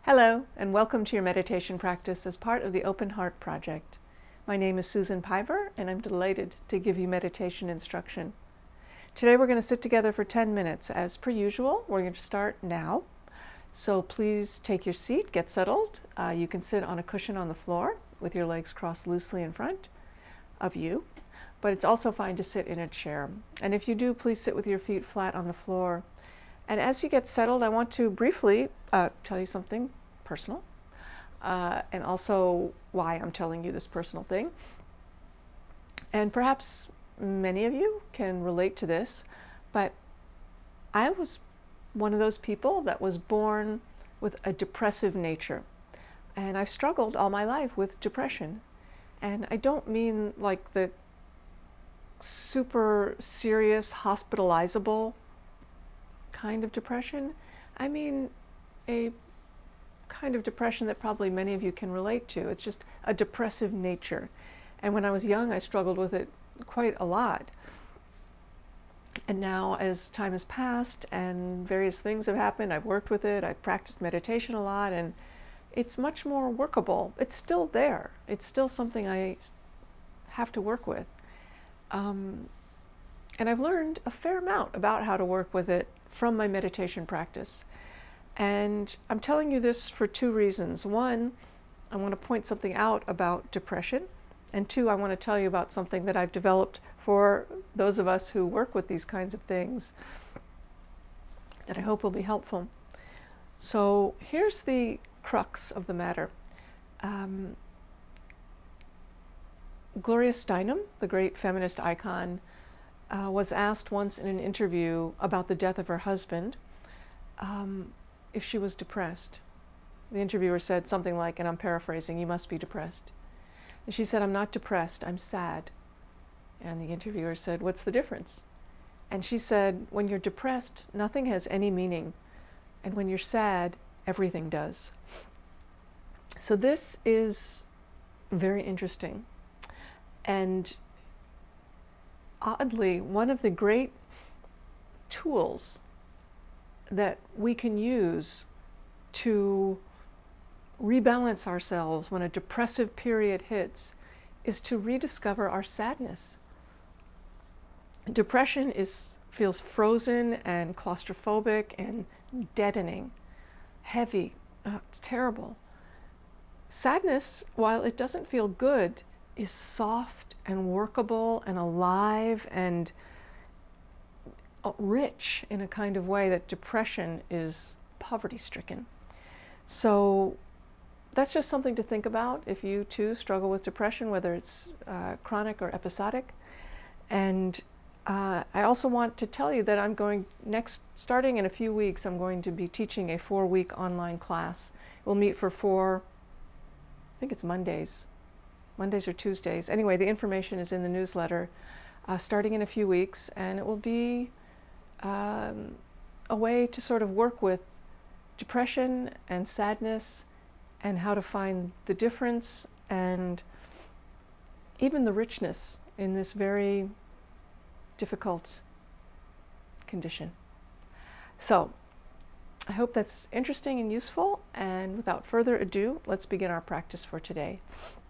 Hello, and welcome to your meditation practice as part of the Open Heart Project. My name is Susan Piver, and I'm delighted to give you meditation instruction. Today we're going to sit together for 10 minutes. As per usual, we're going to start now. So please take your seat, get settled. You can sit on a cushion on the floor with your legs crossed loosely in front of you, but it's also fine to sit in a chair. And if you do, please sit with your feet flat on the floor. And as you get settled, I want to briefly tell you something personal, and also why I'm telling you this personal thing. And perhaps many of you can relate to this, but I was one of those people that was born with a depressive nature. And I've struggled all my life with depression. And I don't mean like the super serious, hospitalizable kind of depression. I mean a kind of depression that probably many of you can relate to. It's just a depressive nature. And when I was young, I struggled with it quite a lot. And now, as time has passed and various things have happened, I've worked with it, I've practiced meditation a lot, and it's much more workable. It's still there. It's still something I have to work with. And I've learned a fair amount about how to work with it from my meditation practice. And I'm telling you this for two reasons. One, I want to point something out about depression. And two, I want to tell you about something that I've developed for those of us who work with these kinds of things that I hope will be helpful. So here's the crux of the matter. Gloria Steinem, the great feminist icon, was asked once in an interview about the death of her husband if she was depressed. The interviewer said something like, and I'm paraphrasing, "You must be depressed." And she said, "I'm not depressed, I'm sad." And the interviewer said, "What's the difference?" And she said, "When you're depressed, nothing has any meaning. And when you're sad, everything does." So this is very interesting. And oddly, one of the great tools that we can use to rebalance ourselves when a depressive period hits is to rediscover our sadness. Depression feels frozen and claustrophobic and deadening, heavy. It's terrible. Sadness, while it doesn't feel good, is soft and workable and alive and rich in a kind of way that depression is poverty-stricken. So that's just something to think about if you too struggle with depression, whether it's chronic or episodic. And I also want to tell you that starting in a few weeks, I'm going to be teaching a 4-week online class. We'll meet for I think it's Mondays or Tuesdays. Anyway, the information is in the newsletter, starting in a few weeks, and it will be a way to sort of work with depression and sadness and how to find the difference and even the richness in this very difficult condition. So I hope that's interesting and useful, and without further ado, let's begin our practice for today.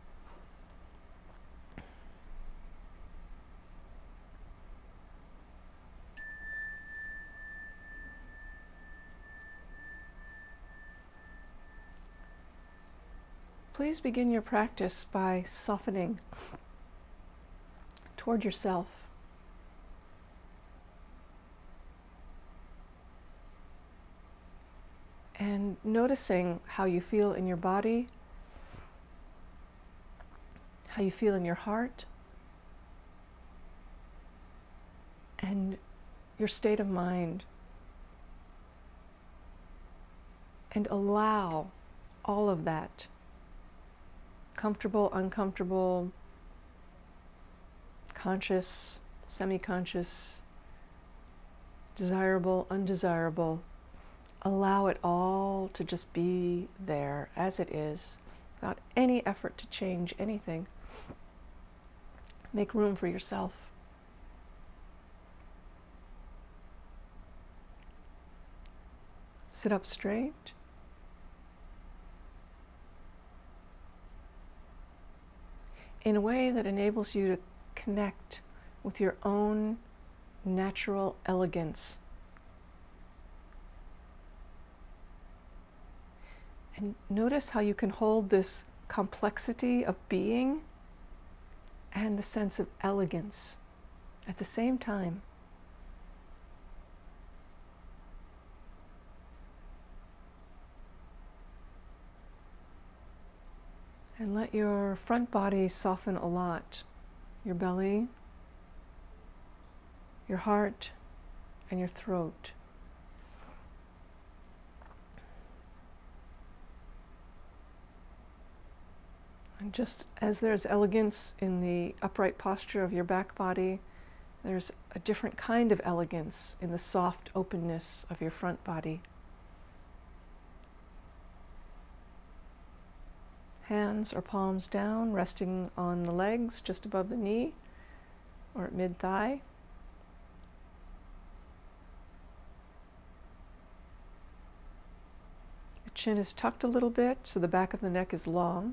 Please begin your practice by softening toward yourself. And noticing how you feel in your body, how you feel in your heart, and your state of mind. And allow all of that, comfortable, uncomfortable, conscious, semi-conscious, desirable, undesirable. Allow it all to just be there as it is, without any effort to change anything. Make room for yourself. Sit up straight. in a way that enables you to connect with your own natural elegance. And notice how you can hold this complexity of being and the sense of elegance at the same time. And let your front body soften a lot. Your belly, your heart, and your throat. And just as there's elegance in the upright posture of your back body, there's a different kind of elegance in the soft openness of your front body. Hands or palms down, resting on the legs just above the knee or at mid-thigh. The chin is tucked a little bit, so the back of the neck is long.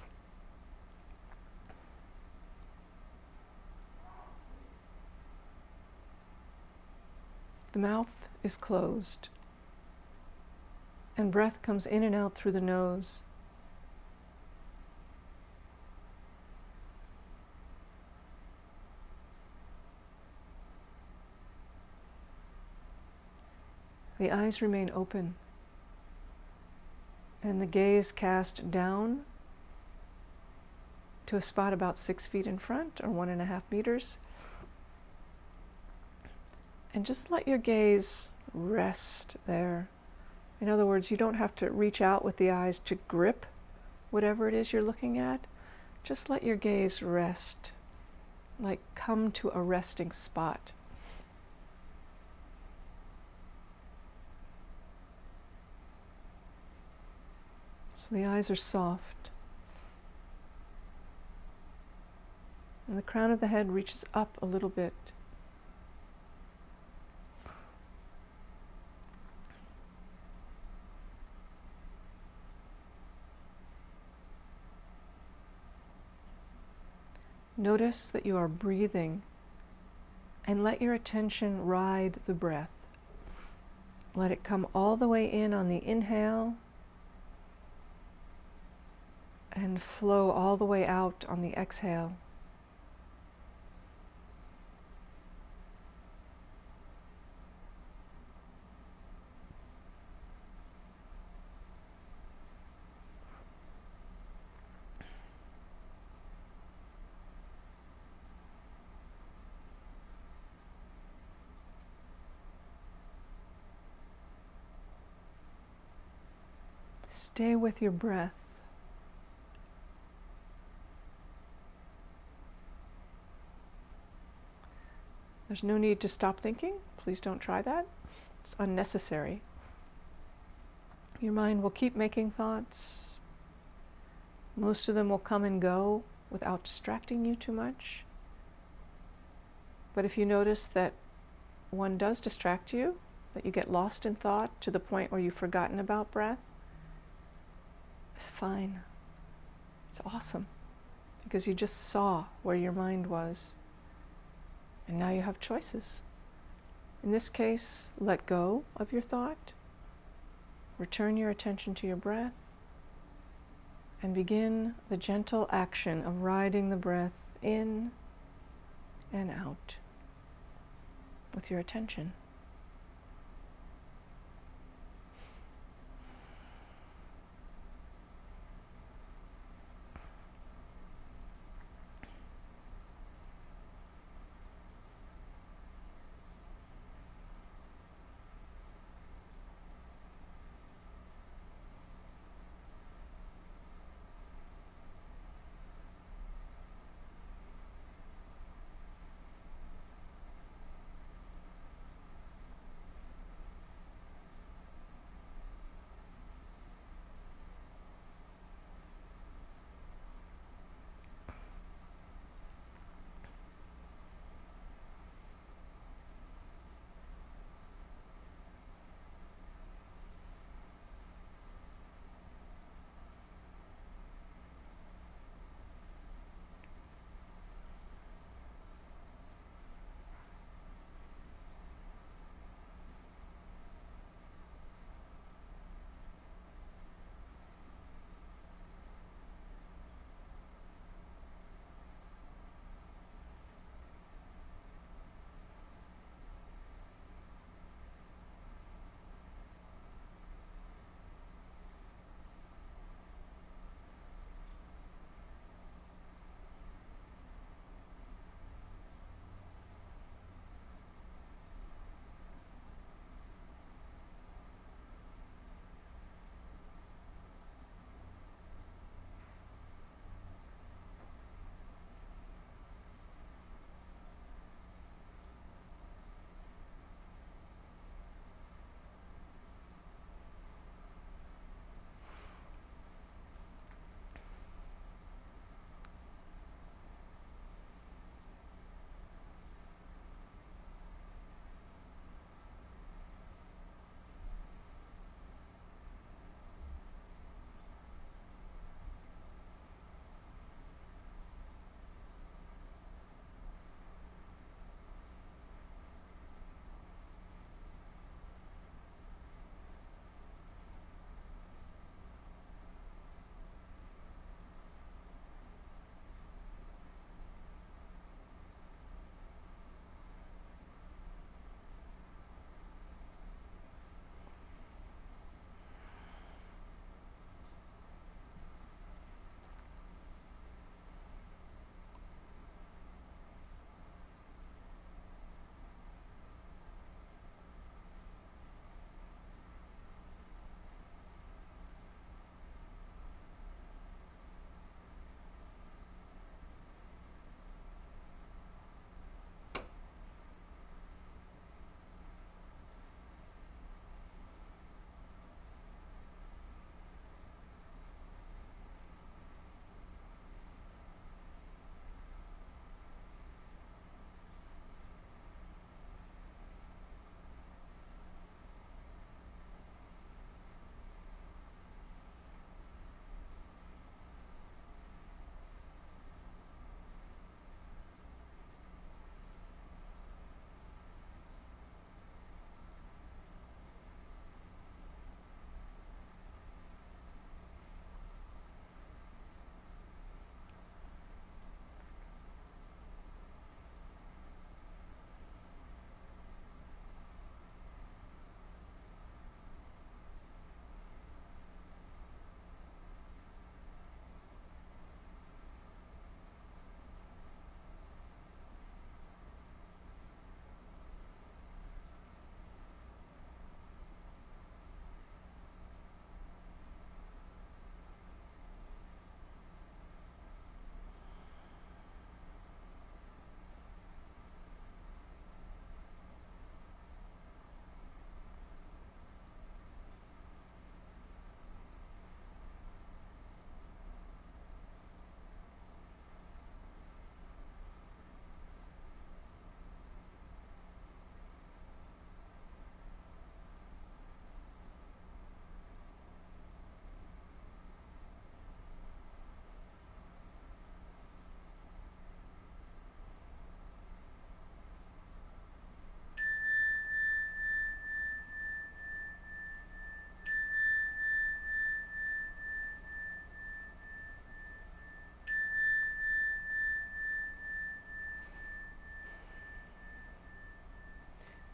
The mouth is closed, and breath comes in and out through the nose. The eyes remain open, and the gaze cast down to a spot about 6 feet in front, or 1.5 meters. And just let your gaze rest there. In other words, you don't have to reach out with the eyes to grip whatever it is you're looking at. Just let your gaze rest, like come to a resting spot. So the eyes are soft. And the crown of the head reaches up a little bit. Notice that you are breathing, and let your attention ride the breath. Let it come all the way in on the inhale and flow all the way out on the exhale. Stay with your breath. There's no need to stop thinking. Please don't try that. It's unnecessary. Your mind will keep making thoughts. Most of them will come and go without distracting you too much. But if you notice that one does distract you, that you get lost in thought to the point where you've forgotten about breath, it's fine. It's awesome, because you just saw where your mind was. And now you have choices. In this case, let go of your thought, return your attention to your breath, and begin the gentle action of riding the breath in and out with your attention.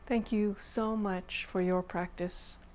Thank you so much for your practice.